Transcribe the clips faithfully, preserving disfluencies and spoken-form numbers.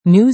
News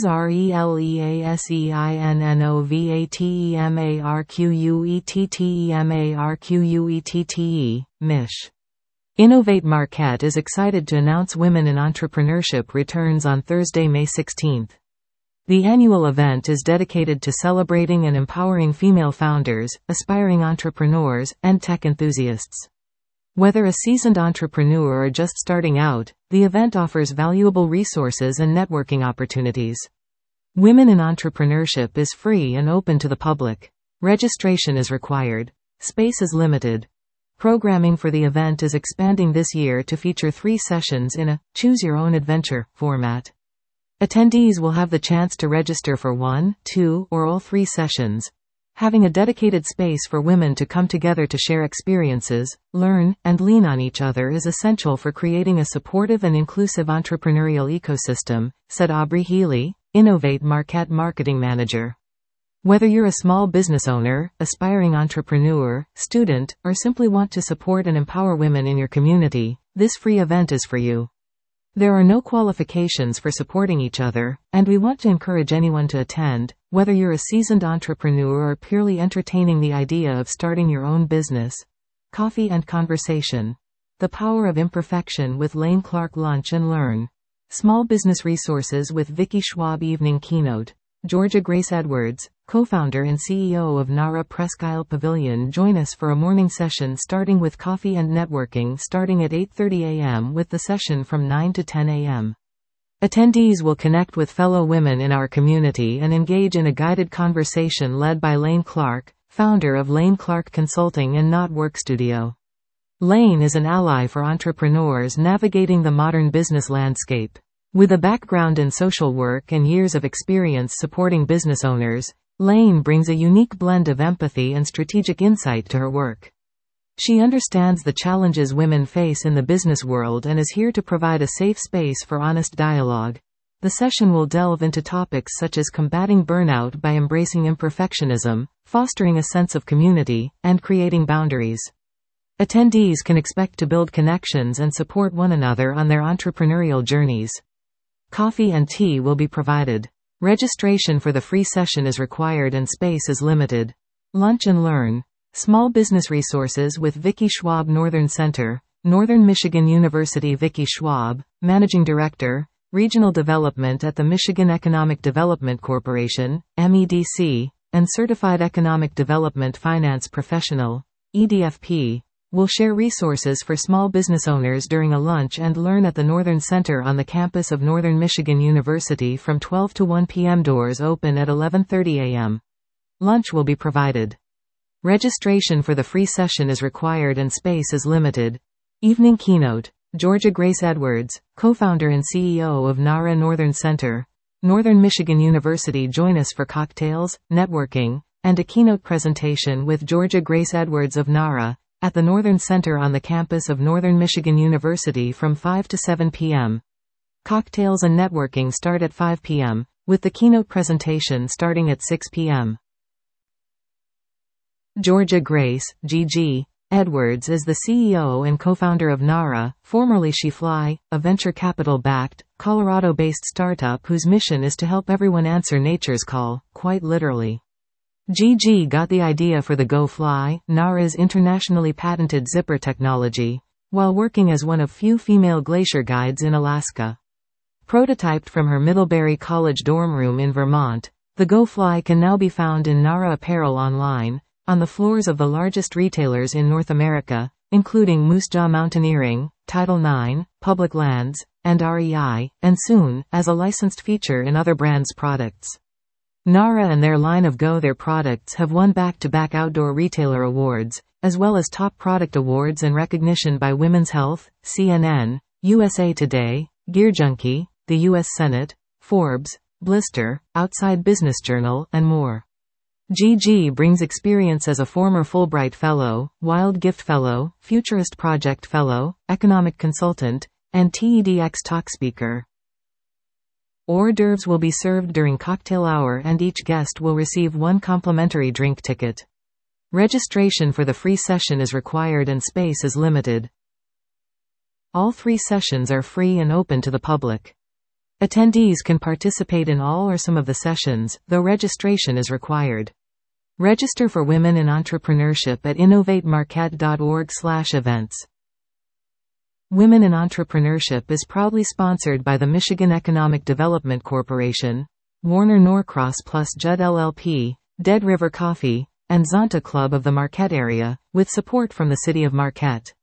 RELEASEINNOVATEMARQUETTEMARQUETTE, Mish. Innovate Marquette is excited to announce Women in Entrepreneurship returns on Thursday, May sixteenth. The annual event is dedicated to celebrating and empowering female founders, aspiring entrepreneurs, and tech enthusiasts. Whether a seasoned entrepreneur or just starting out, the event offers valuable resources and networking opportunities. Women in Entrepreneurship is free and open to the public. Registration is required. Space is limited. Programming for the event is expanding this year to feature three sessions in a choose-your-own-adventure format. Attendees will have the chance to register for one, two, or all three sessions. Having a dedicated space for women to come together to share experiences, learn, and lean on each other is essential for creating a supportive and inclusive entrepreneurial ecosystem, said Aubrey Healy, Innovate Marquette Marketing Manager. Whether you're a small business owner, aspiring entrepreneur, student, or simply want to support and empower women in your community, this free event is for you. There are no qualifications for supporting each other, and we want to encourage anyone to attend, whether you're a seasoned entrepreneur or purely entertaining the idea of starting your own business. Coffee and conversation. The Power of Imperfection with Lane Clark. Lunch and learn. Small business resources with Vicky Schwab. Evening keynote. Georgia Grace Edwards, co-founder and C E O of NARA Presque Isle Pavilion, join us for a morning session starting with coffee and networking starting at eight thirty a m with the session from nine to ten a m Attendees will connect with fellow women in our community and engage in a guided conversation led by Lane Clark, founder of Lane Clark Consulting and Not Work Studio. Lane is an ally for entrepreneurs navigating the modern business landscape. With a background in social work and years of experience supporting business owners, Lane brings a unique blend of empathy and strategic insight to her work. She understands the challenges women face in the business world and is here to provide a safe space for honest dialogue. The session will delve into topics such as combating burnout by embracing imperfectionism, fostering a sense of community, and creating boundaries. Attendees can expect to build connections and support one another on their entrepreneurial journeys. Coffee and tea will be provided. Registration for the free session is required and space is limited. Lunch and learn. Small business resources with Vicky Schwab. Northern Center, Northern Michigan University. Vicky Schwab, Managing Director, Regional Development at the Michigan Economic Development Corporation, M E D C, and Certified Economic Development Finance Professional, E D F P, will share resources for small business owners during a lunch and learn at the Northern Center on the campus of Northern Michigan University from twelve to one p m Doors open at eleven thirty a m Lunch will be provided. Registration for the free session is required and space is limited. Evening keynote. Georgia Grace Edwards, co-founder and C E O of NARA Northern Center, Northern Michigan University. Join us for cocktails, networking, and a keynote presentation with Georgia Grace Edwards of NARA at the Northern Center on the campus of Northern Michigan University from five to seven p m Cocktails and networking start at five p m, with the keynote presentation starting at six p m Georgia Grace, G G, Edwards is the C E O and co-founder of NARA, formerly SheFly, a venture capital-backed, Colorado-based startup whose mission is to help everyone answer nature's call, quite literally. G G got the idea for the Go Fly, NARA's internationally patented zipper technology, while working as one of few female glacier guides in Alaska. Prototyped from her Middlebury College dorm room in Vermont, the Go Fly can now be found in NARA apparel online, on the floors of the largest retailers in North America, including Moose Jaw Mountaineering, Title nine, Public Lands, and R E I, and soon, as a licensed feature in other brands' products. NARA and their line of Go There products have won back-to-back Outdoor Retailer Awards, as well as top product awards and recognition by Women's Health, C N N, U S A Today, Gear Junkie, the U S Senate, Forbes, Blister, Outside Business Journal, and more. G G brings experience as a former Fulbright Fellow, Wild Gift Fellow, Futurist Project Fellow, Economic Consultant, and TEDx talk speaker. Hors d'oeuvres will be served during cocktail hour and each guest will receive one complimentary drink ticket. Registration for the free session is required and space is limited. All three sessions are free and open to the public. Attendees can participate in all or some of the sessions, though registration is required. Register for Women in Entrepreneurship at innovate marquette dot org slash events. Women in Entrepreneurship is proudly sponsored by the Michigan Economic Development Corporation, Warner Norcross plus Judd L L P, Dead River Coffee, and Zonta Club of the Marquette area, with support from the City of Marquette.